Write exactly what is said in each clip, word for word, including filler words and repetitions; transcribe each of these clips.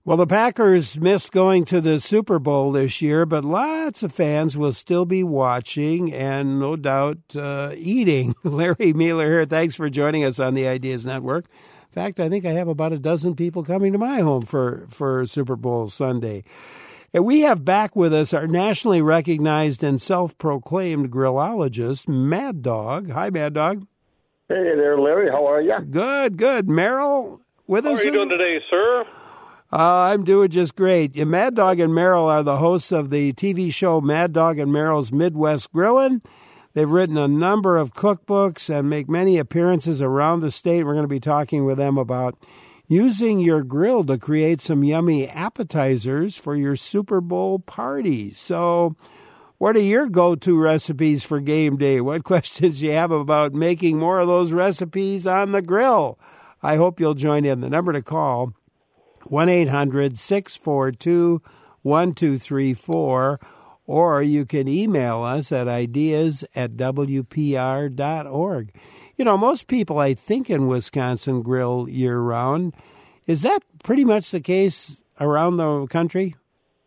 Well, the Packers missed going to the Super Bowl this year, but lots of fans will still be watching and no doubt uh, eating. Larry Mueller here. Thanks for joining us on the Ideas Network. In fact, I think I have about a dozen people coming to my home for, for Super Bowl Sunday. And we have back with us our nationally recognized and self-proclaimed grillologist, Mad Dog. Hi, Mad Dog. Hey there, Larry. How are you? Good, good. Merrill with How us? How are you doing today, sir? Uh, I'm doing just great. Mad Dog and Merrill are the hosts of the T V show Mad Dog and Merrill's Midwest Grillin'. They've written a number of cookbooks and make many appearances around the state. We're going to be talking with them about using your grill to create some yummy appetizers for your Super Bowl party. So what are your go-to recipes for game day? What questions do you have about making more of those recipes on the grill? I hope you'll join in. The number to call, one eight hundred six four two one two three four, or you can email us at ideas at w p r dot org. You know, most people, I think, in Wisconsin grill year-round. Is that pretty much the case around the country?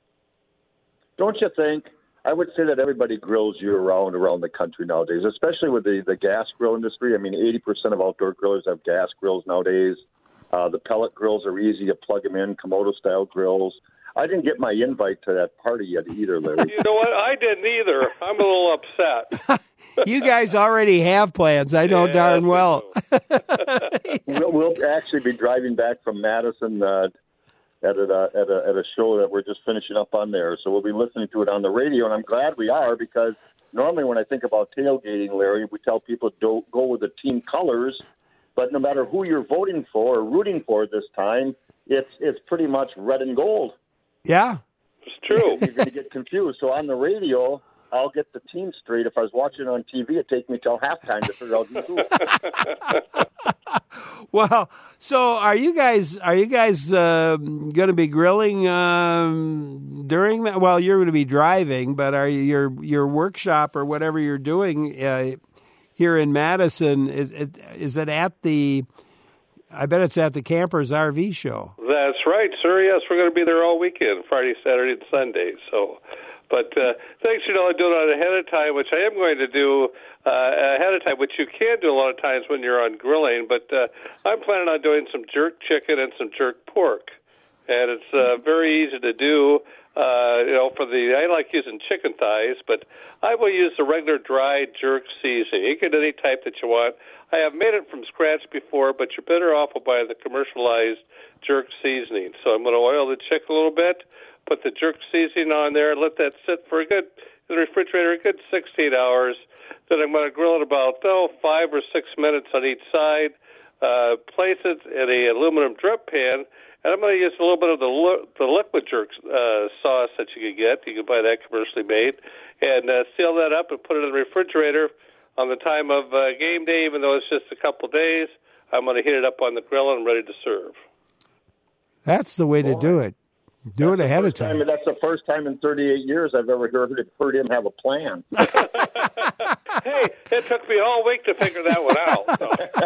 Don't you think? I would say that everybody grills year-round around the country nowadays, especially with the, the gas grill industry. I mean, eighty percent of outdoor grillers have gas grills nowadays. Uh, the pellet grills are easy. You plug them in, Komodo-style grills. I didn't get my invite to that party yet either, Larry. You know what? I didn't either. I'm a little upset. You guys already have plans. I know yeah, darn well. we'll, we'll actually be driving back from Madison uh, at, a, at, a, at a show that we're just finishing up on there. So we'll be listening to it on the radio, and I'm glad we are because normally when I think about tailgating, Larry, we tell people don't go with the team colors. But no matter who you're voting for or rooting for this time, it's it's pretty much red and gold. Yeah. It's true. You're going to get confused. So on the radio, I'll get the team straight. If I was watching it on T V, it'd take me till halftime to figure out who's who. Well, so are you guys are you guys uh, going to be grilling um, during that? Well, you're going to be driving, but are you, your your workshop or whatever you're doing uh, here in Madison, is it, is it at the, I bet it's at the Campers R V show. That's right, sir. Yes, we're going to be there all weekend, Friday, Saturday, and Sunday. So, but uh, thanks, you know, I do it ahead of time, which I am going to do uh, ahead of time, which you can do a lot of times when you're on grilling. But uh, I'm planning on doing some jerk chicken and some jerk pork. And it's uh, very easy to do. Uh, you know, for the, I like using chicken thighs, but I will use the regular dry jerk seasoning. You can get any type that you want. I have made it from scratch before, but you're better off by the commercialized jerk seasoning. So I'm going to oil the chicken a little bit, put the jerk seasoning on there, let that sit for a good, in the refrigerator, a good sixteen hours. Then I'm going to grill it about, oh, five or six minutes on each side, uh, place it in a aluminum drip pan. And I'm going to use a little bit of the the liquid jerk uh, sauce that you can get. You can buy that commercially made. And uh, seal that up and put it in the refrigerator. On the time of uh, game day, even though it's just a couple days, I'm going to heat it up on the grill and ready to serve. That's the way to Boy. do it. Do That's it ahead of time. time. That's the first time in thirty-eight years I've ever heard, heard him have a plan. Hey, it took me all week to figure that one out.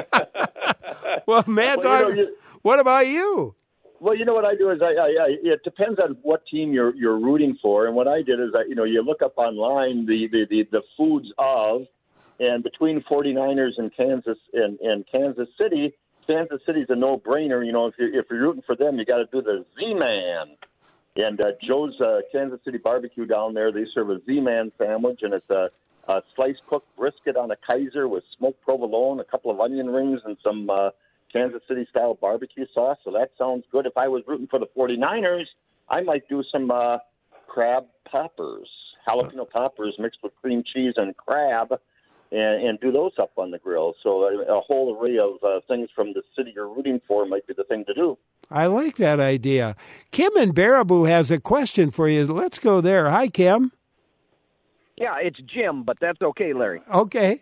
So. Well, Mad Well, Dog, you know, you- what about you? Well, you know what I do is I, I, I it depends on what team you're you're rooting for, and what I did is I you know you look up online the the, the, the foods of, and between 49ers and Kansas and, and Kansas City, Kansas City's a no-brainer. You know, if you're if you're rooting for them, you got to do the Z-Man, and uh, Joe's uh, Kansas City Barbecue down there. They serve a Z-Man sandwich, and it's a, a sliced cooked brisket on a Kaiser with smoked provolone, a couple of onion rings, and some. Uh, Kansas City-style barbecue sauce, so that sounds good. If I was rooting for the 49ers, I might do some uh, crab poppers, jalapeno poppers mixed with cream cheese and crab, and, and do those up on the grill. So a, a whole array of uh, things from the city you're rooting for might be the thing to do. I like that idea. Kim in Baraboo has a question for you. Let's go there. Hi, Kim. Yeah, it's Jim, but that's okay, Larry. Okay.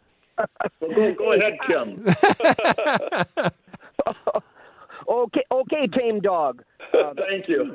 go, go ahead, Kim. okay, okay, tame dog. Uh, Thank you.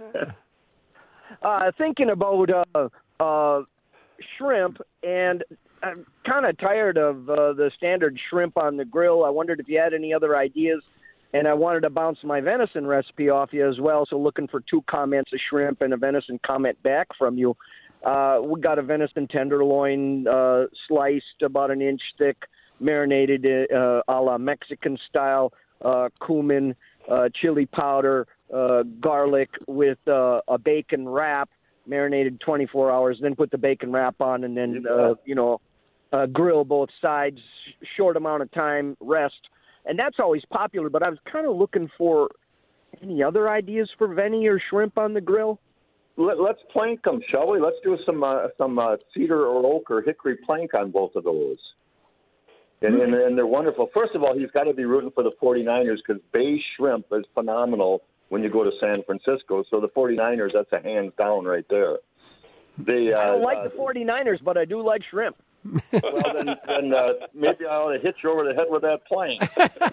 uh, thinking about uh, uh, shrimp, and I'm kind of tired of uh, the standard shrimp on the grill. I wondered if you had any other ideas and I wanted to bounce my venison recipe off you as well. So looking for two comments of shrimp and a venison comment back from you. Uh, we got a venison tenderloin uh, sliced about an inch thick, marinated uh, a la Mexican style, uh, cumin, uh, chili powder, uh, garlic with uh, a bacon wrap, marinated twenty-four hours, then put the bacon wrap on, and then, uh, you know, uh, grill both sides, short amount of time, rest. And that's always popular, but I was kind of looking for any other ideas for veni or shrimp on the grill. Let, let's plank them, shall we? Let's do some uh, some uh, cedar or oak or hickory plank on both of those. And, mm-hmm. and, and they're wonderful. First of all, he's got to be rooting for the 49ers because Bay Shrimp is phenomenal when you go to San Francisco. So the 49ers, that's a hands down right there. They, uh, I don't like uh, the 49ers, but I do like shrimp. Well, then, then uh, maybe I ought to hit you over the head with that plank,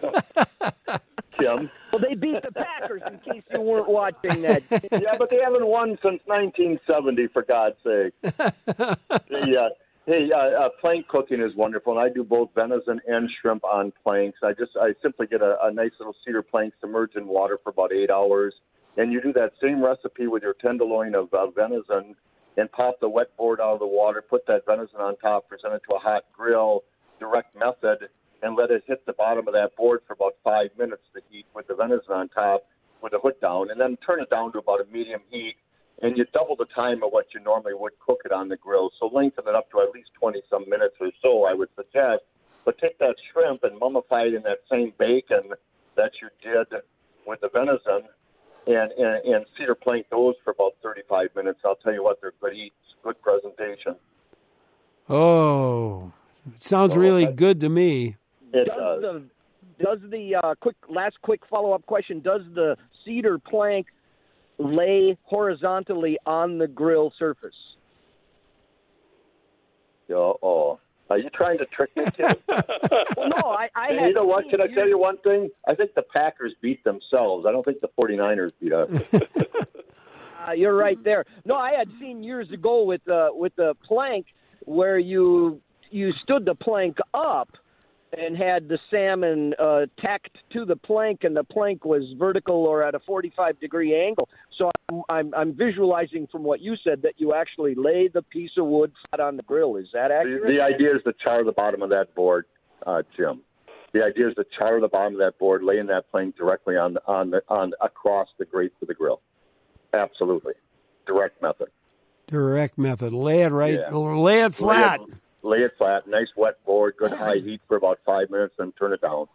Kim. Well, they beat the Packers, in case you weren't watching that. Yeah, but they haven't won since nineteen seventy, for God's sake. the, uh, hey, uh, uh, plank cooking is wonderful, and I do both venison and shrimp on planks. I just I simply get a, a nice little cedar plank submerged in water for about eight hours, and you do that same recipe with your tenderloin of uh, venison, and pop the wet board out of the water, put that venison on top, present it to a hot grill, direct method, and let it hit the bottom of that board for about five minutes to heat with the venison on top with the hood down, and then turn it down to about a medium heat, and you double the time of what you normally would cook it on the grill. So lengthen it up to at least twenty-some minutes or so, I would suggest. But take that shrimp and mummify it in that same bacon that you did with the venison, And, and and cedar plank those for about thirty-five minutes. I'll tell you what, they're good eats, good presentation. Oh, it sounds so really good to me. It does. does. The, does the uh, quick last quick follow-up question, does the cedar plank lay horizontally on the grill surface? Oh, oh. Are you trying to trick me, Tim? Well, no, I, I and had you know what? Can I tell you one thing? I think the Packers beat themselves. I don't think the 49ers beat us. uh, you're right there. No, I had seen years ago with uh, with the plank where you you stood the plank up and had the salmon uh, tacked to the plank, and the plank was vertical or at a forty-five degree angle. So I'm, I'm, I'm visualizing from what you said that you actually lay the piece of wood flat on the grill. Is that accurate? The, the idea is to char the bottom of that board, uh, Jim. The idea is to char the bottom of that board, laying that plank directly on on the, on across the grate for the grill. Absolutely, direct method. Direct method. Lay it right. Yeah. Lay it flat. Lay it, lay it flat. Nice wet board. Good high heat for about five minutes, then turn it down.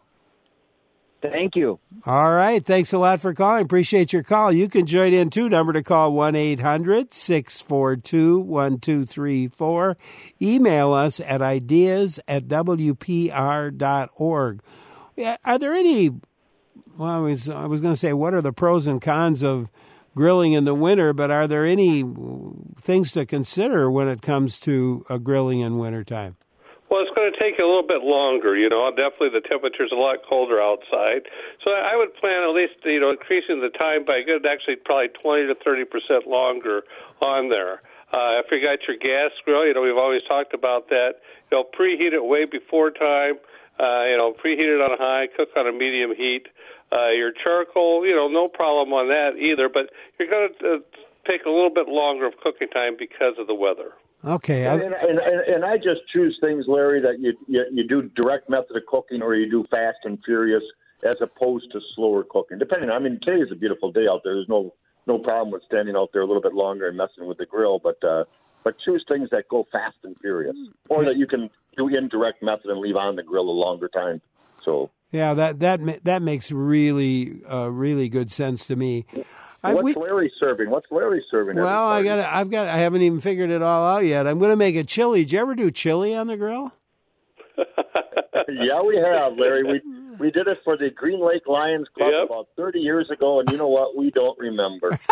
Thank you. All right. Thanks a lot for calling. Appreciate your call. You can join in, too. Number to call, one eight hundred six four two one two three four. Email us at ideas at w p r dot org. Are there any, well, I was, I was going to say, what are the pros and cons of grilling in the winter, but are there any things to consider when it comes to a grilling in wintertime? Well, it's going to take a little bit longer, you know. Definitely the temperature's a lot colder outside. So I would plan at least, you know, increasing the time by good, actually probably twenty to thirty percent longer on there. Uh, if you got your gas grill, you know, we've always talked about that. You know, preheat it way before time. Uh, you know, preheat it on high, cook on a medium heat. Uh, your charcoal, you know, no problem on that either. But you're going to uh, take a little bit longer of cooking time because of the weather. Okay. And, and, and, and I just choose things, Larry, that you, you you do direct method of cooking or you do fast and furious as opposed to slower cooking. Depending, I mean, today is a beautiful day out there. There's no no problem with standing out there a little bit longer and messing with the grill, but uh, but choose things that go fast and furious, or that you can do indirect method and leave on the grill a longer time. So yeah, that that that makes really uh, really good sense to me. I, What's we, Larry serving? What's Larry serving? Well, I got, I've got, I haven't even figured it all out yet. I'm going to make a chili. Did you ever do chili on the grill? Yeah, we have, Larry. We we did it for the Green Lake Lions Club yep. about thirty years ago, and you know what? We don't remember. it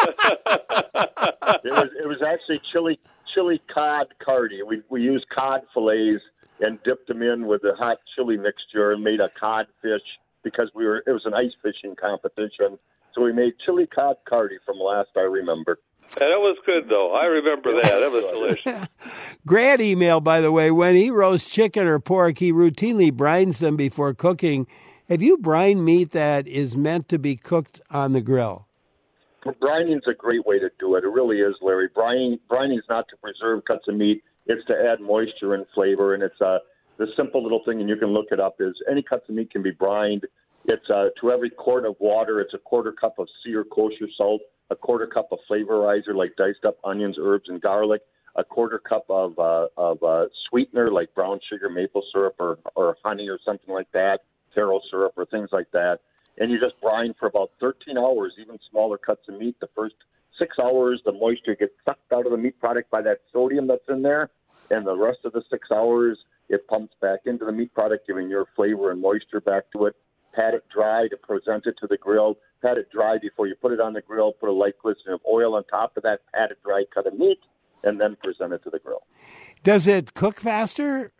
was it was actually chili chili cod cardi. We we used cod fillets and dipped them in with the hot chili mixture and made a cod fish because we were it was an ice fishing competition. So we made chili cod cardi from last I remember. Yeah, that was good, though. I remember that. That was delicious. Grant email, by the way, when he roasts chicken or pork, he routinely brines them before cooking Have you brined meat that is meant to be cooked on the grill? Brining's a great way to do it. It really is, Larry. Brining, brining is not to preserve cuts of meat. It's to add moisture and flavor, and it's a the simple little thing, and you can look it up, is any cuts of meat can be brined. It's uh, to every quart of water, it's a quarter cup of sea or kosher salt, a quarter cup of flavorizer like diced up onions, herbs, and garlic, a quarter cup of uh, of uh, sweetener like brown sugar, maple syrup, or, or honey or something like that, taro syrup or things like that. And you just brine for about thirteen hours, even smaller cuts of meat. The first six hours, the moisture gets sucked out of the meat product by that sodium that's in there, and the rest of the six hours, it pumps back into the meat product, giving your flavor and moisture back to it. Pat it dry to present it to the grill. Pat it dry before you put it on the grill. Put a light glistening of oil on top of that patted dry cut of meat, and then present it to the grill. Does it cook faster,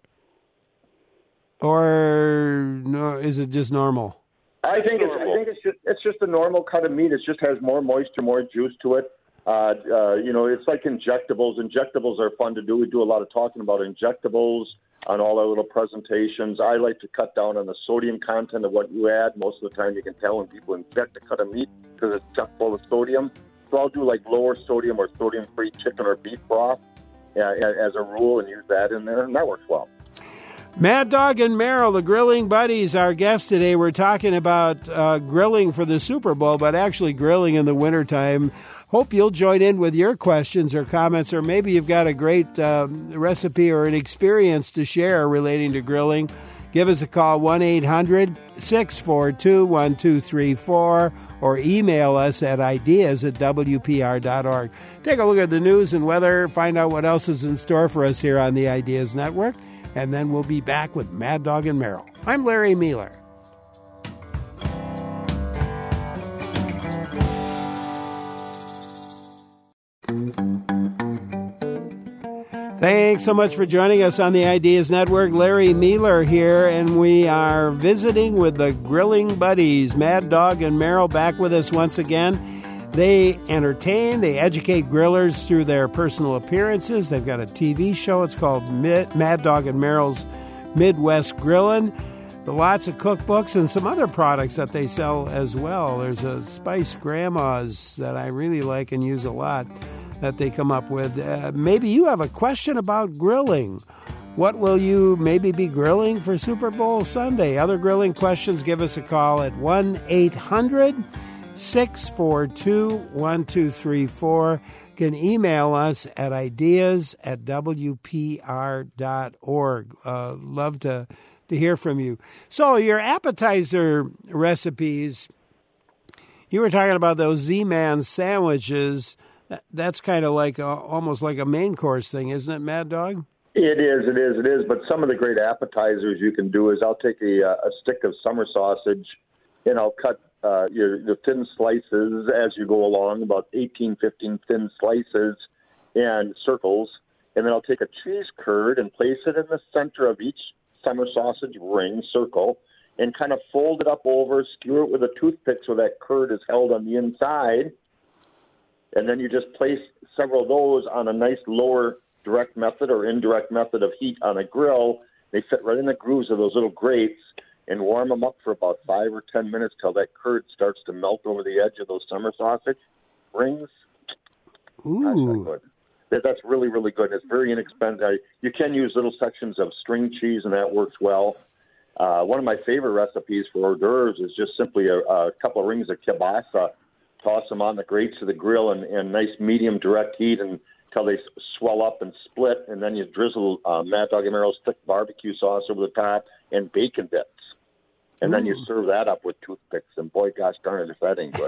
or no? Is it just normal? I think it's, I think it's just it's just a normal cut of meat. It just has more moisture, more juice to it. Uh, uh, you know, it's like injectables. Injectables are fun to do. We do a lot of talking about injectables on all our little presentations. I like to cut down on the sodium content of what you add. Most of the time you can tell when people inject a cut of meat because it's chock full of sodium. So I'll do like lower sodium or sodium-free chicken or beef broth uh, as a rule and use that in there, and that works well. Mad Dog and Merrill, the grilling buddies, our guest today. We're talking about uh, grilling for the Super Bowl, but actually grilling in the wintertime. Hope you'll join in with your questions or comments, or maybe you've got a great uh, recipe or an experience to share relating to grilling. Give us a call, one eight hundred six four two one two three four, or email us at ideas at w p r dot org. Take a look at the news and weather, find out what else is in store for us here on the Ideas Network, and then we'll be back with Mad Dog and Merrill. I'm Larry Mueller. Thanks so much for joining us on the Ideas Network. Larry Mueller here, and we are visiting with the Grilling Buddies. Mad Dog and Merrill back with us once again. They entertain, they educate grillers through their personal appearances. They've got a T V show. It's called Mad Dog and Merrill's Midwest Grillin'. Lots of cookbooks and some other products that they sell as well. There's a Spice Grandma's that I really like and use a lot that they come up with. Uh, maybe you have a question about grilling. What will you maybe be grilling for Super Bowl Sunday? Other grilling questions, give us a call at one eight hundred six four two one two three four. You can email us at ideas at w p r dot org. Uh, love to, to hear from you. So your appetizer recipes, you were talking about those Z-Man sandwiches. That's kind of like a, almost like a main course thing, isn't it, Mad Dog? It is, it is, it is. But some of the great appetizers you can do is I'll take a, a stick of summer sausage and I'll cut uh, your the thin slices as you go along, about eighteen, fifteen thin slices and circles. And then I'll take a cheese curd and place it in the center of each summer sausage ring circle and kind of fold it up over, skewer it with a toothpick so that curd is held on the inside. And then you just place several of those on a nice lower direct method or indirect method of heat on a grill. They fit right in the grooves of those little grates and warm them up for about five or ten minutes till that curd starts to melt over the edge of those summer sausage rings. Ooh. Gosh, that, that's really, really good. It's very inexpensive. You can use little sections of string cheese, and that works well. Uh, one of my favorite recipes for hors d'oeuvres is just simply a, a couple of rings of kielbasa. Toss them on the grates of the grill in, in nice medium direct heat until they swell up and split, and then you drizzle uh, Mad Dog and Merrill's thick barbecue sauce over the top and bacon bits. And Ooh. Then you serve that up with toothpicks, and boy, gosh darn it, if that ain't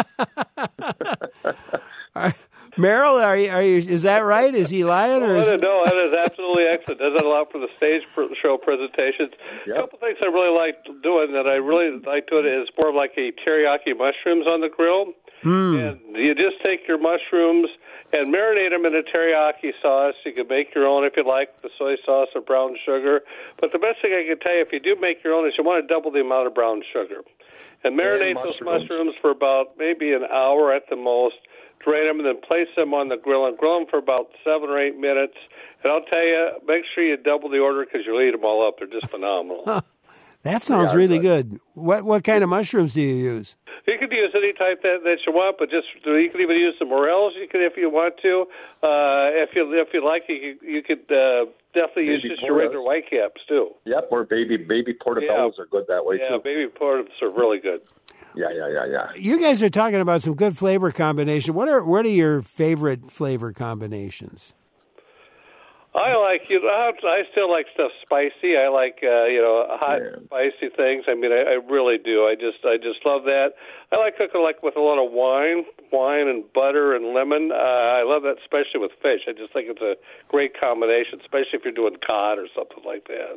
good. Right. Merrill, are you, are you, is that right? Is he lying? Or is... No, that is absolutely excellent. Does that allow for the stage show presentations? Yep. A couple things I really like doing that I really like doing is more of like a teriyaki mushrooms on the grill. Mm. And you just take your mushrooms and marinate them in a teriyaki sauce. You can make your own if you like, the soy sauce or brown sugar. But the best thing I can tell you, if you do make your own, is you want to double the amount of brown sugar. And marinate and those mushrooms for about maybe an hour at the most. Drain them and then place them on the grill and grill them for about seven or eight minutes. And I'll tell you, make sure you double the order because you'll eat them all up. They're just phenomenal. That sounds Yeah, really good. good. What what kind of mushrooms do you use? You can use any type that, that you want, but just you can even use the morels. You can, if you want to. Uh, if you if you like, you could, you could uh, definitely use Baby just your regular white caps too. Yep, or baby baby portobellos Yeah. are good that way Yeah, too. baby portobellos are really good. Yeah, yeah, yeah, yeah. You guys are talking about some good flavor combination. What are what are your favorite flavor combinations? I like you know I I still like stuff spicy. I like uh, you know hot Yeah. spicy things. I mean I, I really do. I just I just love that. I like cooking like with a lot of wine, wine and butter and lemon. Uh, I love that especially with fish. I just think it's a great combination, especially if you're doing cod or something like that.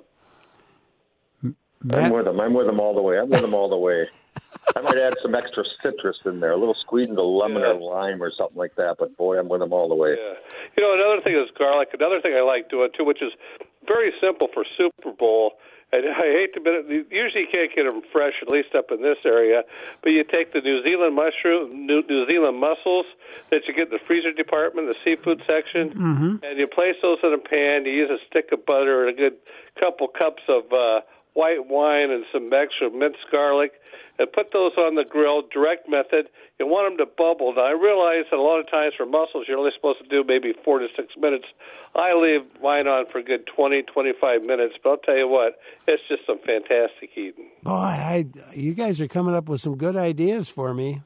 Matt? I'm with them. I'm with them all the way. I'm with them all the way. I might add some extra citrus in there, a little squeeze of lemon Yeah. or lime or something like that. But boy, I'm with them all the way. Yeah. You know, another thing is garlic. Another thing I like doing too, which is very simple for Super Bowl. And I hate to admit it, usually you can't get them fresh, at least up in this area. But you take the New Zealand mushroom, New, New Zealand mussels that you get in the freezer department, the seafood section, Mm-hmm. and you place those in a pan. You use a stick of butter and a good couple cups of uh, white wine and some extra minced garlic, and put those on the grill, direct method. You want them to bubble. Now, I realize that a lot of times for mussels, you're only supposed to do maybe four to six minutes. I leave mine on for a good twenty, twenty-five minutes, but I'll tell you what, it's just some fantastic eating. Boy, I you guys are coming up with some good ideas for me.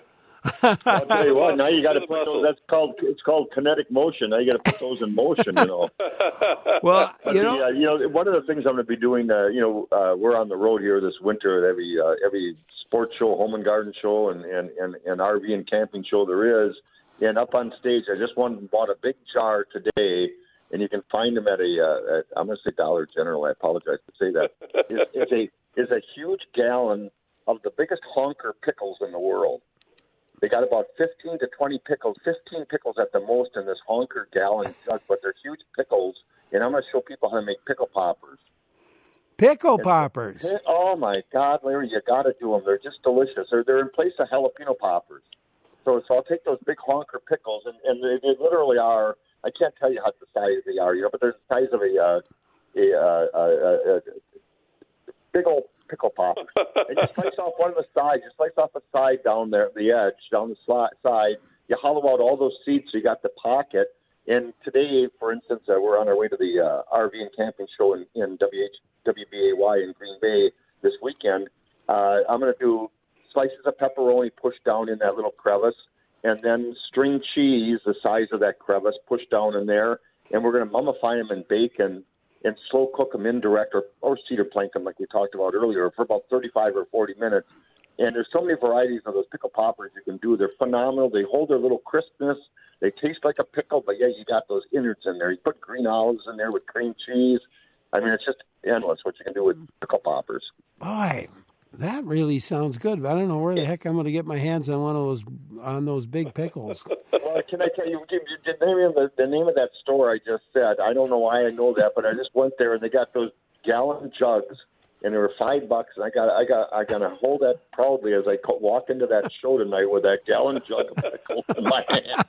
I'll tell you what. Now you got to The put muscle. those. That's called. It's called kinetic motion. Now you got to put those in motion. You know. Well, But you the, know, uh, you know, one of the things I'm going to be doing. Uh, you know, uh, we're on the road here this winter at every uh, every sports show, home and garden show, and, and, and, and R V and camping show there is. And up on stage, I just went and bought a big jar today, and you can find them at a. Uh, at, I'm going to say Dollar General. I apologize to say that. It's, it's a is a huge gallon of the biggest honker pickles in the world. They got about fifteen to twenty pickles, fifteen pickles at the most in this honker gallon jug, but they're huge pickles. And I'm going to show people how to make pickle poppers. pickle poppers. Oh, my God, Larry, you got to do them. They're just delicious. They're, they're in place of jalapeno poppers. So, so I'll take those big honker pickles, and, and they, they literally are, I can't tell you how the size they are, you know, but they're the size of a, uh, a, uh, a, a, a big old pickle popper. And you slice off one of the sides. You slice off the side down there, the edge, down the sli- side. You hollow out all those seeds so you got the pocket. And today, for instance, uh, we're on our way to the uh, R V and camping show in, in W H, W B A Y in Green Bay this weekend. Uh, I'm going to do slices of pepperoni pushed down in that little crevice, and then string cheese the size of that crevice pushed down in there. And we're going to mummify them in bacon and slow cook them indirect or, or cedar plank them like we talked about earlier for about thirty-five or forty minutes. And there's so many varieties of those pickle poppers you can do. They're phenomenal. They hold their little crispness. They taste like a pickle, but yeah, you got those innards in there. You put green olives in there with cream cheese. I mean, it's just endless what you can do with pickle poppers. Boy, that really sounds good. But I don't know where the heck I'm going to get my hands on one of those on those big pickles. Well, can I tell you, you, you the, name of the, the name of that store I just said, I don't know why I know that, but I just went there and they got those gallon jugs, and they were five bucks, and I got I got I gotta hold that proudly as I co- walk into that show tonight with that gallon jug of pickles in my hand.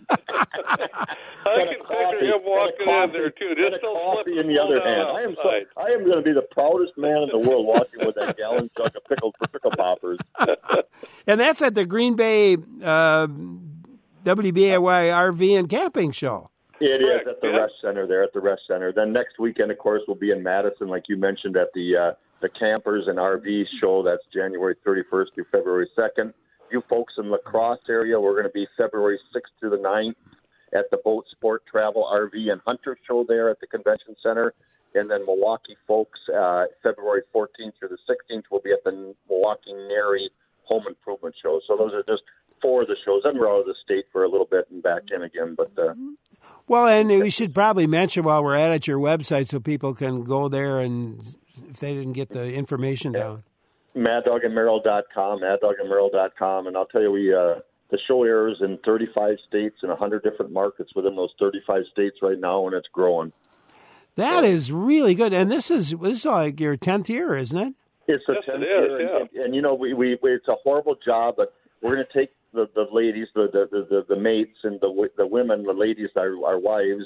I And a can coffee, picture him and a walking in coffee, there too. and Just a don't coffee slip in the other hand. I am so, outside. I am going to be the proudest man in the world walking with that gallon jug of pickles for pickle poppers. And that's at the Green Bay uh, W B A Y R V and camping show. It Correct, is at the yeah. Rest Center there at the Rest Center. Then next weekend, of course, we'll be in Madison, like you mentioned, at the uh, the Campers and R V show. That's January thirty-first through February second. You folks in La Crosse area, we're going to be February sixth to the ninth at the Boat Sport Travel R V and Hunter show there at the Convention Center. And then Milwaukee folks, uh, February fourteenth through the sixteenth, will be at the Milwaukee Nary Home Improvement Show. So those are just four of the shows. Then we're out of the state for a little bit and back in again. But uh, Well, and we should probably mention while we're at it your website so people can go there and if they didn't get the information down. mad dog and merrill dot com, mad dog and merrill dot com. And I'll tell you, we uh, the show airs in thirty-five states and one hundred different markets within those thirty-five states right now, and it's growing. That is really good. And this is this is like your tenth year, isn't it? It's the Yes, it tenth is, year, yeah. and, and, and you know, we, we, we it's a horrible job, but we're going to take the, the ladies, the, the, the, the mates, and the the women, the ladies, our, our wives,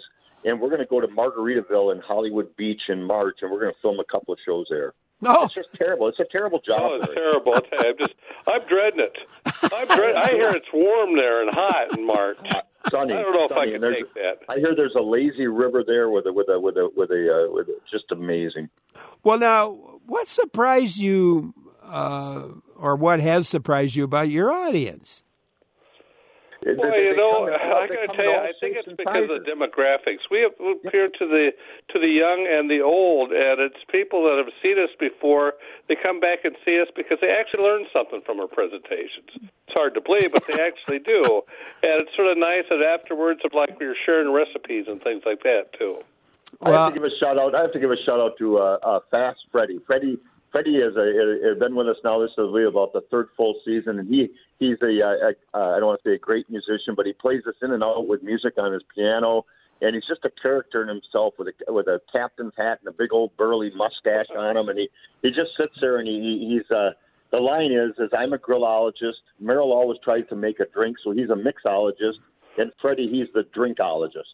and we're going to go to Margaritaville and Hollywood Beach in March, and we're going to film a couple of shows there. No, it's just terrible. It's a terrible job. Oh, it's terrible. I tell you, I'm just, I'm dreading it. I'm dread- I hear it's warm there and hot in March. Sunny, I don't know sunny, if I can take that. I hear there's a lazy river there with a with a with a with a, uh, with a just amazing. Well, now, what surprised you, uh, or what has surprised you about your audience? Well, they, you know, I got to tell you, I think it's because of the demographics. We, have, we appeal to the to the young and the old, and it's people that have seen us before. They come back and see us because they actually learn something from our presentations. It's hard to believe, but they actually do. And it's sort of nice that afterwards, of like we were sharing recipes and things like that too. I have to give a shout out. I have to give a shout out to uh, uh, Fast Freddie. Freddie. Freddie has been with us now. This is about the third full season, and he he's a, a, a I don't want to say a great musician, but he plays us in and out with music on his piano, and he's just a character in himself with a with a captain's hat and a big old burly mustache on him, and he, he just sits there and he he's uh the line is is I'm a grillologist. Merrill always tries to make a drink, so he's a mixologist. And Freddie, he's the drinkologist.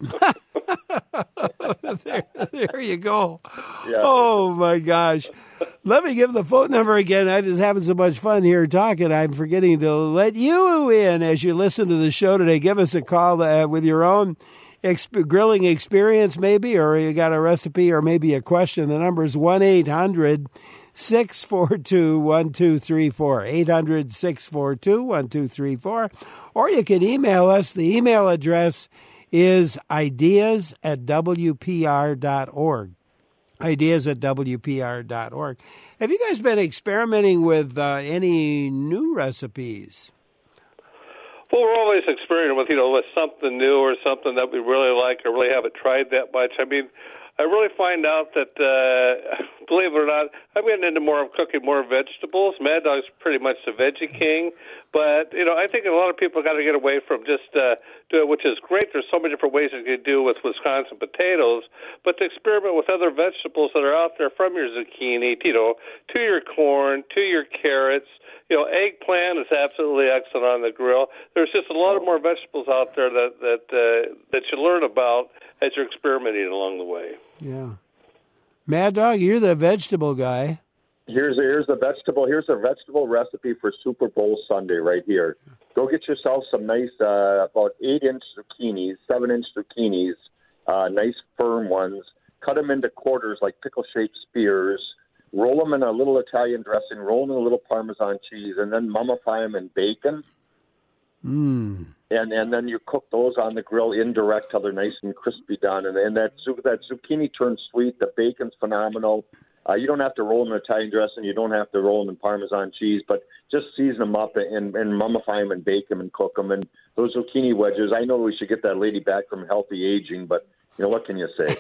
there, there you go. Yeah. Oh, my gosh. Let me give the phone number again. I'm just having so much fun here talking. I'm forgetting to let you in as you listen to the show today. Give us a call uh, with your own exp- grilling experience maybe, or you got a recipe or maybe a question. The number is one eight hundred six four two one two three four, eight hundred six four two one two three four. Or you can email us. The email address is ideas at w p r dot org. Ideas at w p r dot org. Have you guys been experimenting with uh, any new recipes? Well, we're always experimenting with, you know, with something new or something that we really like or really haven't tried that much. I mean, I really find out that, uh, believe it or not, I'm getting into more of cooking more vegetables. Mad Dog's pretty much the veggie king. But, you know, I think a lot of people got to get away from just uh, do it, which is great. There's so many different ways you can do with Wisconsin potatoes. But to experiment with other vegetables that are out there, from your zucchini, you know, to your corn, to your carrots. You know, eggplant is absolutely excellent on the grill. There's just a lot of more vegetables out there that that uh, that you learn about as you're experimenting along the way. Yeah, Mad Dog, you're the vegetable guy. Here's a, here's the vegetable. Here's a vegetable recipe for Super Bowl Sunday right here. Go get yourself some nice, uh, about eight inch zucchinis, seven inch zucchinis, uh, nice firm ones. Cut them into quarters like pickle shaped spears. Roll them in a little Italian dressing, roll them in a little Parmesan cheese, and then mummify them in bacon. Mm. And and then you cook those on the grill indirect till they're nice and crispy done. And, and that that zucchini turns sweet. The bacon's phenomenal. Uh, you don't have to roll them in Italian dressing. You don't have to roll them in Parmesan cheese, but just season them up and, and mummify them and bake them and cook them. And those zucchini wedges, I know we should get that lady back from healthy aging, but you know, what can you say?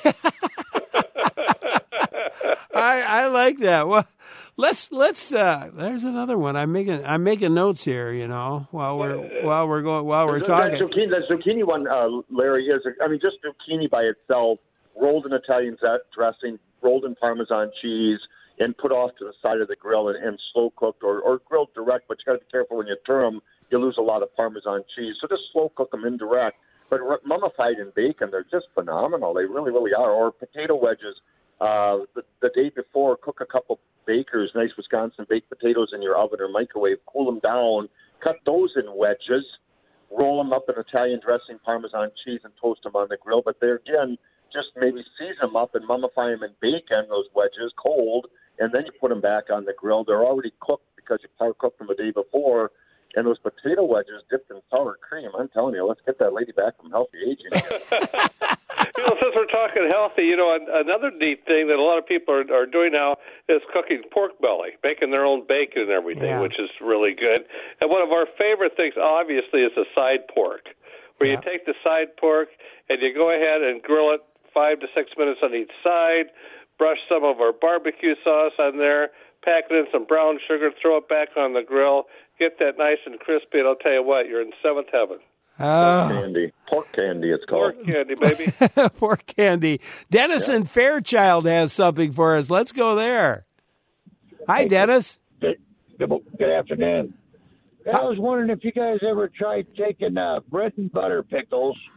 I, I like that. Well, let's let's. Uh, there's another one. I'm making I'm making notes here. You know, while we're while we're going while we're that, talking. That zucchini, that zucchini one, uh, Larry, is. I mean, just zucchini by itself, rolled in Italian dressing, rolled in Parmesan cheese, and put off to the side of the grill and, and slow cooked or, or grilled direct. But you got to be careful when you turn them; you lose a lot of Parmesan cheese. So just slow cook them indirect. But mummified in bacon, they're just phenomenal. They really, really are. Or potato wedges. Uh, the, the day before, cook a couple Baker's, nice Wisconsin baked potatoes in your oven or microwave, cool them down, cut those in wedges, roll them up in Italian dressing, Parmesan cheese, and toast them on the grill. But there again, just maybe season them up and mummify them in bacon, those wedges, cold, and then you put them back on the grill. They're already cooked because you power cooked them the day before. And those potato wedges dipped in sour cream, I'm telling you, let's get that lady back from healthy aging. You know, since we're talking healthy, you know, another neat thing that a lot of people are, are doing now is cooking pork belly, making their own bacon and everything, yeah. which is really good. And one of our favorite things, obviously, is the side pork, where yeah. you take the side pork and you go ahead and grill it five to six minutes on each side, brush some of our barbecue sauce on there, pack it in some brown sugar, throw it back on the grill, get that nice and crispy, and I'll tell you what, you're in seventh heaven. Oh. Pork candy. Pork candy, it's called. Pork candy, baby. Pork candy. Dennis yeah. in Fairchild has something for us. Let's go there. Hi, Dennis. Good, good, good afternoon. I was wondering if you guys ever tried taking uh, bread and butter pickles,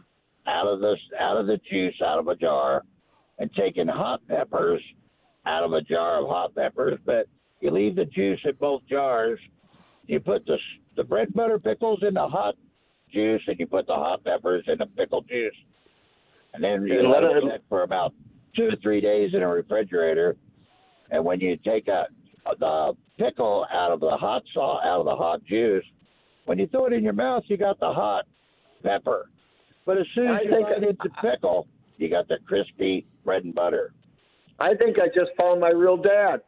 out of the out of the juice out of a jar, and taking hot peppers out of a jar of hot peppers, but you leave the juice in both jars. You put the the bread butter pickles in the hot juice, and you put the hot peppers in the pickle juice, and then you And let let it it- sit for about two to three days in a refrigerator. And when you take a the pickle out of the hot sauce, out of the hot juice, when you throw it in your mouth, you got the hot pepper. But as soon as I you think- bite into pickle, you got the crispy bread and butter. I think I just found my real dad.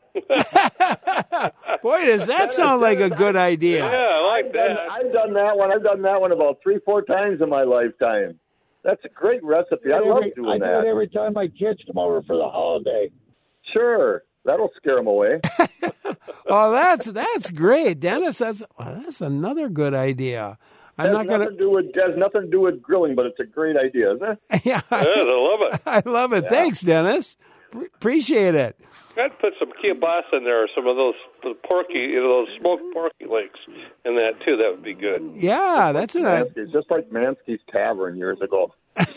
Boy, does that sound like a good Yeah, idea. I like I've done, that. I've done that one. I've done that one about three, four times in my lifetime. That's a great recipe. I love every, doing I do that. it every time my kids come over for the holiday. Sure, that'll scare them away. Oh, that's that's great, Dennis. That's well, that's another good idea. I'm Has not nothing gonna. to do with has nothing to do with grilling, but it's a great idea, isn't it? Yeah, Yes, I love it. I love it. Thanks, Dennis. Pre- appreciate it. I'd put some kielbasa in there, or some of those the porky, you know, those smoked porky legs in that too. That would be good. Yeah, that's an idea. Mansky's, just like Mansky's Tavern years ago.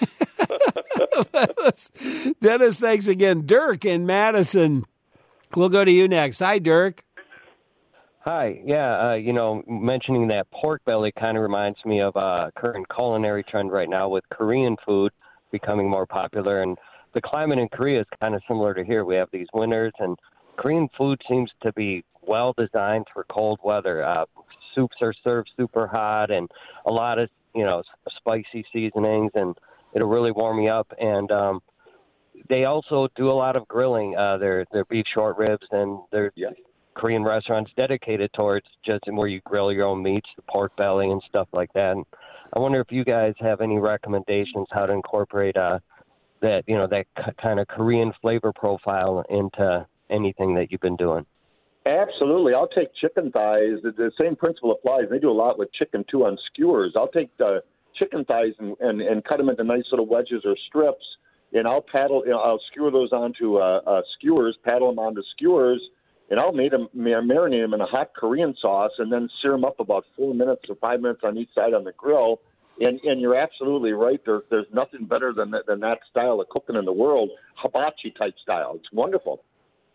Dennis, thanks again. Dirk in Madison. We'll go to you next. Hi, Dirk. Hi. Yeah, uh, you know, mentioning that pork belly kind of reminds me of a current culinary trend right now with Korean food becoming more popular. And the climate in Korea is kind of similar to here. We have these winters, and Korean food seems to be well designed for cold weather. Uh, soups are served super hot, and a lot of, you know, spicy seasonings, and it'll really warm you up. And um, they also do a lot of grilling. Uh, their their beef short ribs, and their Yes. Korean restaurants dedicated towards just where you grill your own meats, the pork belly and stuff like that. And I wonder if you guys have any recommendations how to incorporate uh, that, you know, that k- kind of Korean flavor profile into anything that you've been doing. Absolutely. I'll take chicken thighs. The, the same principle applies. They do a lot with chicken, too, on skewers. I'll take the chicken thighs and, and, and cut them into nice little wedges or strips, and I'll paddle. You know, I'll skewer those onto uh, uh, skewers, paddle them onto skewers, and I'll make them, marinate them in a hot Korean sauce and then sear them up about four minutes or five minutes on each side on the grill. And and you're absolutely right. There, there's nothing better than that, than that style of cooking in the world, hibachi type style. It's wonderful.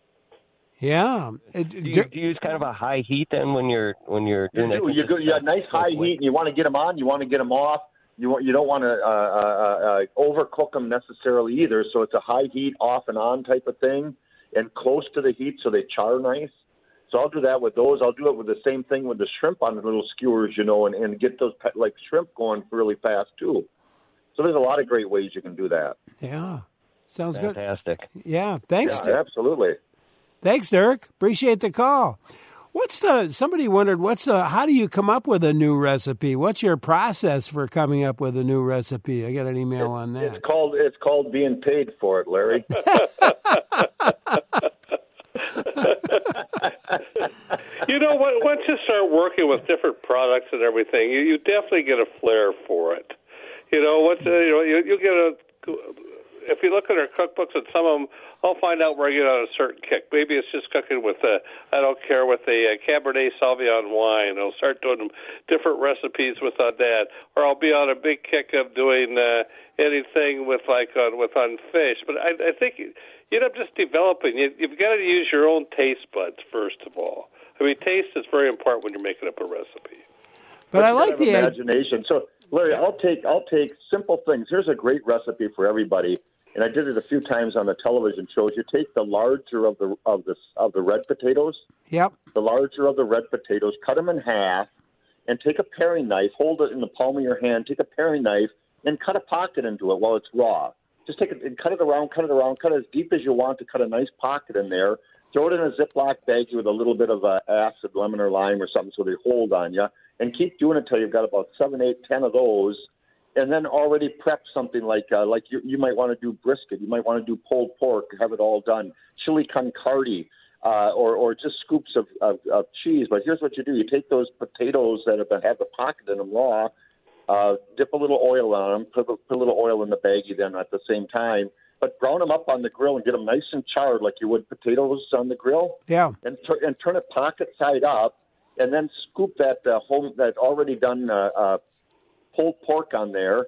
Yeah. It- Do you, Dirk- do you use kind of a high heat then when you're when you're You doing do. that? You, go, you got nice high heat, and you want to get them on. You want to get them off. You want, you don't want to uh, uh, uh, overcook them necessarily either. So it's a high heat, off and on type of thing, and close to the heat so they char nice. So I'll do that with those. I'll do it with the same thing with the shrimp on the little skewers, you know, and, and get those pe- like shrimp going really fast too. So there's a lot of great ways you can do that. yeah. Sounds good. Fantastic. Yeah. Thanks, Yeah, Dirk. absolutely. Thanks, Dirk. Appreciate the call. What's the, somebody wondered, what's the, how do you come up with a new recipe? What's your process for coming up with a new recipe? I got an email on that. It's called it's called being paid for it, Larry. You know, when- once you start working with different products and everything, you, you definitely get a flair for it. You know, once uh, you know, you, you get a. If you look at our cookbooks, and some of them, I'll find out where I get on a certain kick. Maybe it's just cooking with a, I don't care, with a, a Cabernet Sauvignon wine. I'll start doing different recipes with on that, or I'll be on a big kick of doing uh, anything with like on with on fish. But I, I think you end up just developing. You, you've got to use your own taste buds first of all. I mean, taste is very important when you're making up a recipe. But I you like gotta the have idea. imagination. So, Larry, I'll take I'll take simple things. Here's a great recipe for everybody, and I did it a few times on the television shows. You take the larger of the of the of the red potatoes, Yep. the larger of the red potatoes, cut them in half, and take a paring knife, hold it in the palm of your hand, take a paring knife, and cut a pocket into it while it's raw. Just take it and cut it around, cut it around, cut it as deep as you want to cut a nice pocket in there. Throw it in a Ziploc baggie with a little bit of uh, acid, lemon or lime or something so they hold on you. And keep doing it until you've got about seven, eight, ten of those. And then already prep something like uh, like you, you might want to do brisket. You might want to do pulled pork, have it all done. Chili con carne, uh, or, or just scoops of, of, of cheese. But here's what you do. You take those potatoes that have, been, have the pocket in them raw, uh, dip a little oil on them, put, put a little oil in the baggie then at the same time. But brown them up on the grill and get them nice and charred like you would potatoes on the grill. Yeah. And, tur- and turn it pocket side up, and then scoop that uh, home that already done uh, uh, pulled pork on there.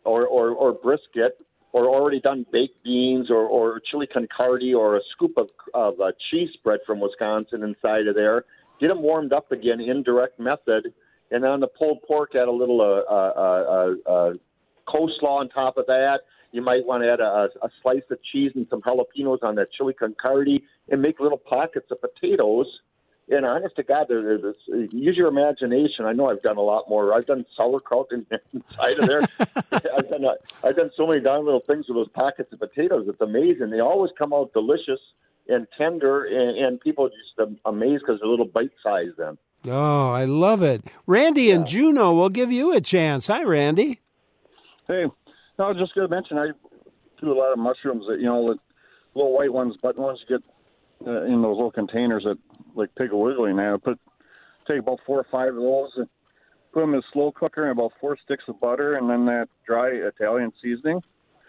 or, or, or brisket, or already done baked beans, or, or chili con carne, or a scoop of, of uh, cheese spread from Wisconsin inside of there. Get them warmed up again, indirect method. And on the pulled pork, add a little uh, uh, uh, uh, coleslaw on top of that. You might want to add a, a slice of cheese and some jalapenos on that chili con carne, and make little pockets of potatoes. And honest to God, there, there's, use your imagination. I know I've done a lot more. I've done sauerkraut in, inside of there. I've done a, I've done so many darn little things with those pockets of potatoes. It's amazing. They always come out delicious and tender, and, and people are just amazed because they're little bite size then. Oh, I love it. Randy yeah. and Juneau will give you a chance. Hi, Randy. Hey, no, I was just going to mention I do a lot of mushrooms that, you know, the little white ones, but ones you get uh, in those little containers that, like Piggly Wiggly now. Put take about four or five of those and put them in a slow cooker and about four sticks of butter, and then that dry Italian seasoning,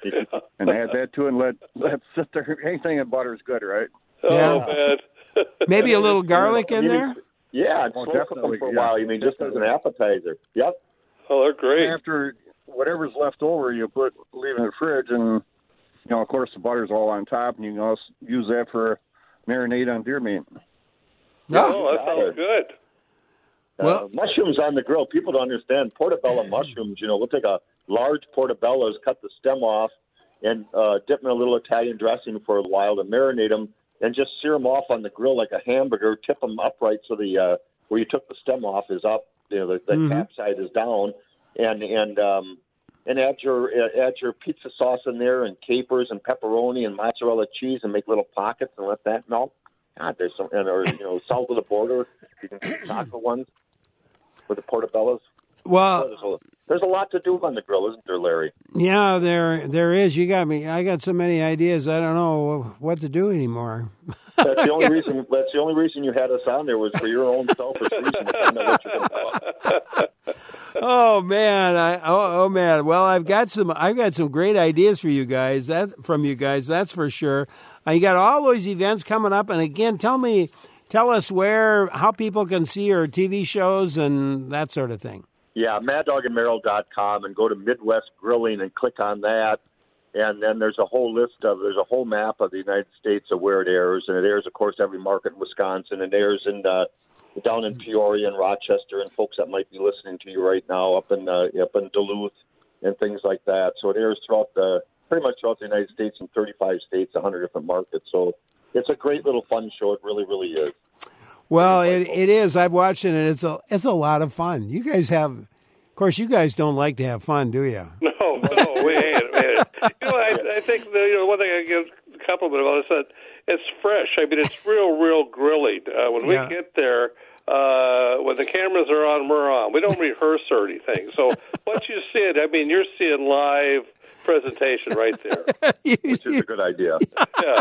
and add that to it and let let sit there. Anything in butter is good, right? Oh, yeah. man. Maybe a little garlic in there? Yeah, and oh, slow cook them for a yeah. while. You mean just as an appetizer? Yep. Oh, they're great. After whatever's left over, you put leave in the fridge, and you know, of course, the butter's all on top, and you can also use that for marinade on deer meat. No. Oh, that sounds good. Well, uh, mushrooms on the grill. People don't understand portobello mushrooms. You know, we'll take a large portobellos, cut the stem off, and uh, dip in a little Italian dressing for a while to marinate them, and just sear them off on the grill like a hamburger. Tip them upright so the uh, where you took the stem off is up. You know, the, the mm-hmm. cap side is down, and and um, and add your uh, add your pizza sauce in there, and capers and pepperoni and mozzarella cheese, and make little pockets and let that melt. God, there's some, and, or you know, south of the border, you can get taco ones with the portobellos. Well, there's a, there's a lot to do on the grill, isn't there, Larry? Yeah, there there is. You got me. I got so many ideas. I don't know what to do anymore. That's the only reason. That's the only reason you had us on there was for your own selfish reason. To find out what you're gonna do. Oh man, I oh, oh man. Well, I've got some. I've got some great ideas for you guys. That from you guys. That's for sure. Uh, you got all those events coming up, and again, tell me, tell us where, how people can see your T V shows and that sort of thing. Yeah, mad dog and merrill dot com, and go to Midwest Grilling and click on that. And then there's a whole list of, there's a whole map of the United States of where it airs. And it airs, of course, every market in Wisconsin. And it airs in, uh, down in Peoria and Rochester, and folks that might be listening to you right now up in, uh, up in Duluth and things like that. So it airs throughout the, pretty much throughout the United States in thirty-five states, one hundred different markets. So it's a great little fun show. It really, really is. Well, it it is. I've watched it, and it's a it's a lot of fun. You guys have, of course, you guys don't like to have fun, do you? No, no, we hate it. We hate it. You know, I, I think the, you know one thing I give a compliment about is that it's fresh. I mean, it's real, real grilling. Uh, when Yeah. we get there, uh, when the cameras are on, we're on. We don't rehearse or anything. So once you see it, I mean, you're seeing live presentation right there. Which is a good idea. Yeah.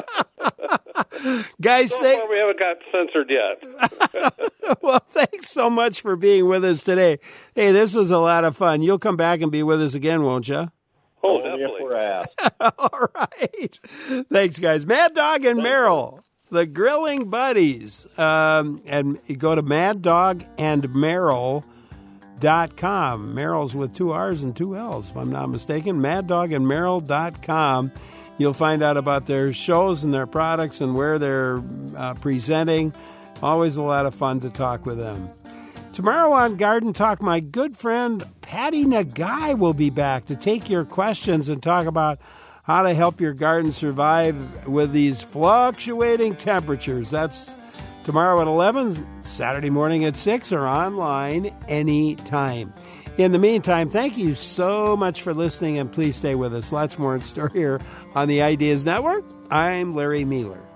Guys, So thank, far, we haven't got censored yet. well, thanks so much for being with us today. Hey, this was a lot of fun. You'll come back and be with us again, won't you? Oh, Only definitely. if we're asked. All right. Thanks, guys. Mad Dog and Merrill, the grilling buddies. Um, and you go to mad dog and merrill dot com. Merrill's with two R's and two L's, if I'm not mistaken. mad dog and merrill dot com. You'll find out about their shows and their products and where they're uh, presenting. Always a lot of fun to talk with them. Tomorrow on Garden Talk, my good friend Patty Nagai will be back to take your questions and talk about how to help your garden survive with these fluctuating temperatures. That's tomorrow at eleven, Saturday morning at six, or online anytime. In the meantime, thank you so much for listening, and please stay with us. Lots more in store here on the Ideas Network. I'm Larry Mueller.